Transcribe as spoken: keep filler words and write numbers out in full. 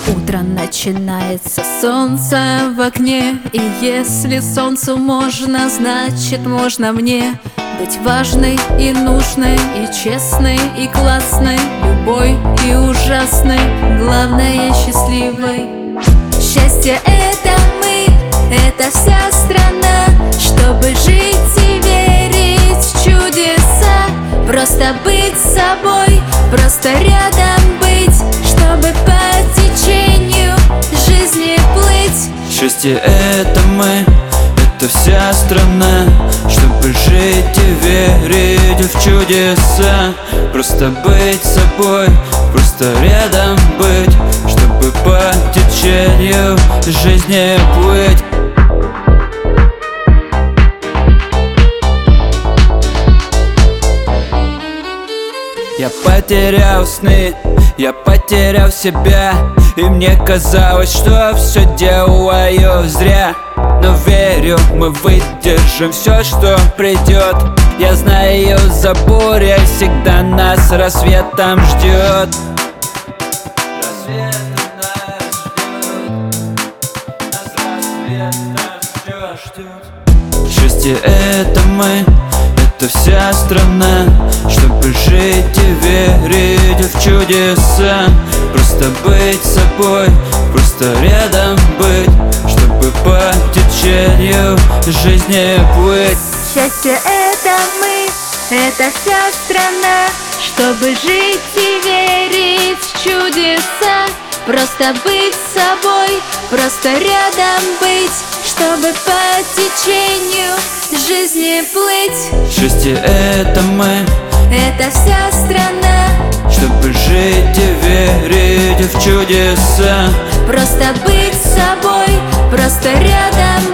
Утро начинается, солнце в окне. И если солнцу можно, значит можно мне быть важной и нужной, и честной, и классной, любой и ужасной, главное счастливой. Счастье — это мы, это вся страна. Чтобы жить и верить в чудеса, просто быть собой, просто рядом быть, чтобы по течению жизни плыть. Счастье — это мы, это вся страна. Чтобы жить и верить в чудеса, просто быть собой, просто рядом быть, чтобы по течению жизни плыть. Я потерял сны, я потерял себя, и мне казалось, что все делаю зря. Но верю, мы выдержим все, что придет. Я знаю, за бурей всегда нас рассветом ждет. Счастье — это мы, это вся страна. Чтобы жить и верить в чудеса, просто быть собой, просто рядом быть, чтобы по течению жизни плыть. Счастье — это мы, это вся страна. Чтобы жить и верить в чудеса, просто быть собой, просто рядом быть, чтобы по течению жизни плыть. Счастье — это мы, это вся страна. Чтобы жить и верить в чудеса, просто быть собой, просто рядом